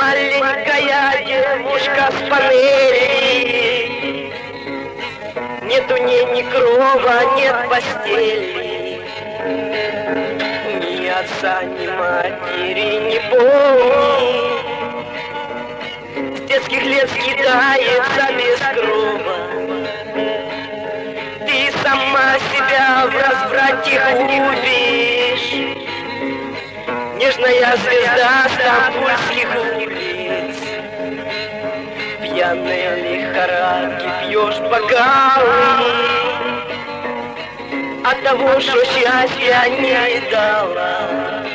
Маленькая девушка с панели, нет у ней ни крова, нет постели, ни отца, ни матери не помнит. С детских лет скидается без крова. Ты сама себя в разврате губишь. Нежная звезда стамбульских улиц, пьяные лихорадки пьешь бокалы от того, что счастья не дала.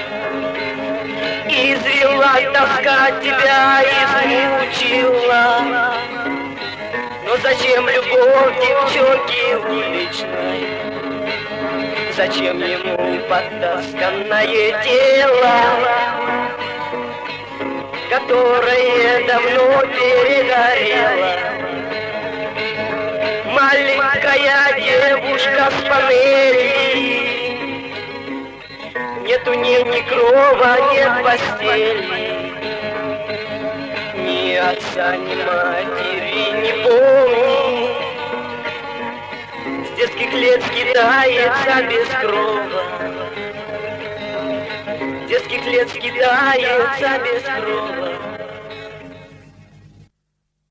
Извела тоска тебя, измучила. Но зачем любовь девчонки уличной? Зачем ему потасканное тело, которое давно перегорело? Маленькая девушка с панели, нет у ней ни крова, нет постели, ни отца, ни матери не помнит. С детских лет скидается без крова. С детских лет скидается без крова.